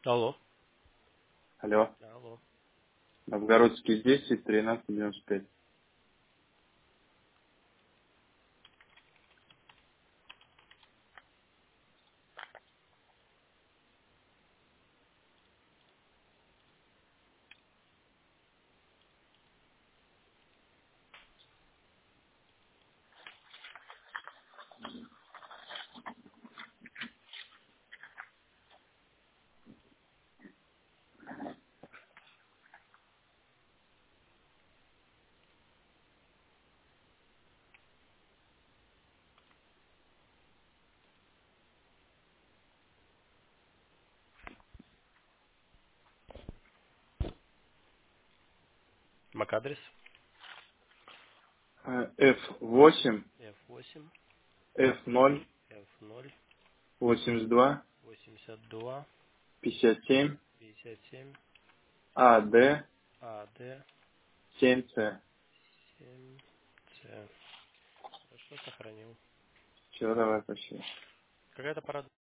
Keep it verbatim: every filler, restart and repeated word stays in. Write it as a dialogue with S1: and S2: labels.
S1: Алло.
S2: Алло.
S1: Алло.
S2: Новгородский десять, тринадцать девяносто пять.
S1: Мак-адрес
S2: эф восемь,
S1: эф восемь,
S2: эф ноль,
S1: эф ноль,
S2: восемьдесят два,
S1: восемьдесят два,
S2: пятьдесят семь,
S1: пятьдесят семь,
S2: АД,
S1: АД,
S2: семь С.
S1: семь, С. Хорошо, сохранил.
S2: Все, давай, спасибо.
S1: Какая-то пора